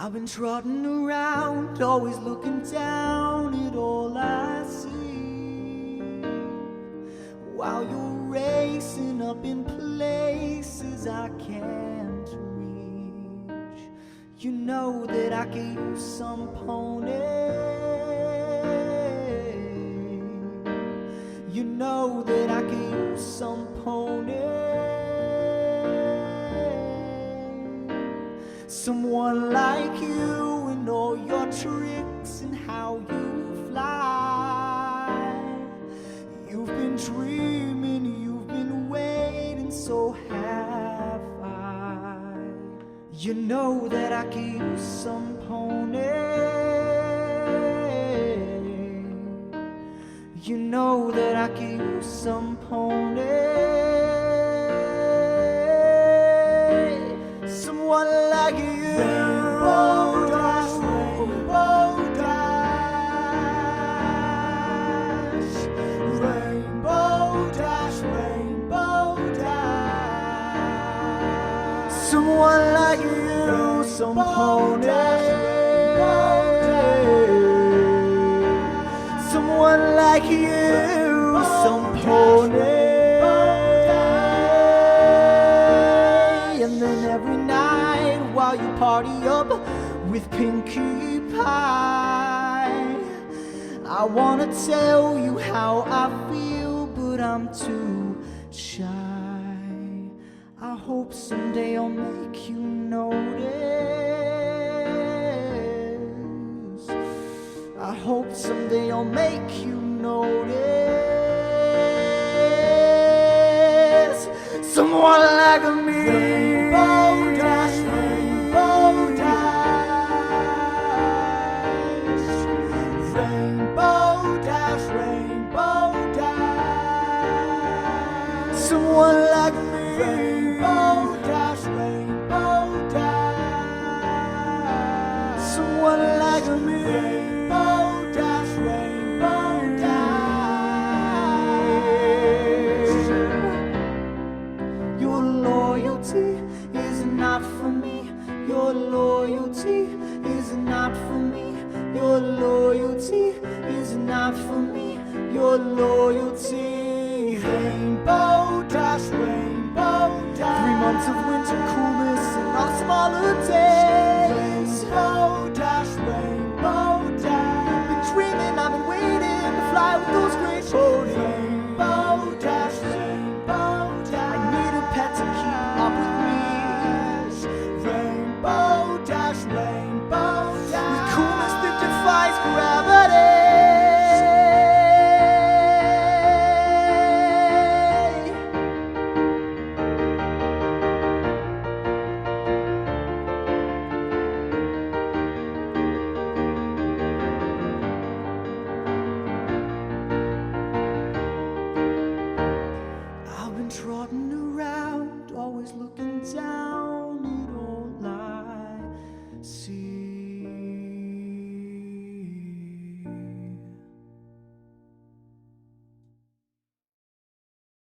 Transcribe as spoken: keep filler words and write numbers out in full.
I've been trotting around, always looking down at all I see, while you're racing up in places I can't reach. You know that I could use some pony. You know that I could use some pony. Someone like you and all your tricks and how you fly. You've been dreaming, you've been waiting, so have I. You know that I could use some pony. You know that I could use some pony. Someone like you. Rainbow dash, rainbow dash, rainbow dash, rainbow dash. Someone like you, some pony. Someone like you, some pony. And then every night while you party up with Pinkie Pie, I wanna tell you how I feel, but I'm too shy. I hope someday I'll make you notice. I hope someday I'll make you notice. Someone like me. Rainbow dash, rainbow dash, rainbow dash, rainbow dash. Someone like me. Rainbow dash, rainbow dash. Someone like me. Rainbow dash, rainbow dash. Your loyalty is not for me. Your loyalty is not for me. Your loyalty is not for me. Your loyalty. Rainbow dash, rainbow dash. Three months of winter coolness and awesome holidays. Rainbow dash, rainbow dash. I've been dreaming, I've been waiting to fly with those great ponies. Rainbow dash, rainbow dash. I need a pet to keep up with me. Rainbow dash, rainbow dash. With coolness that defies gravity. I've been trotting around, always looking down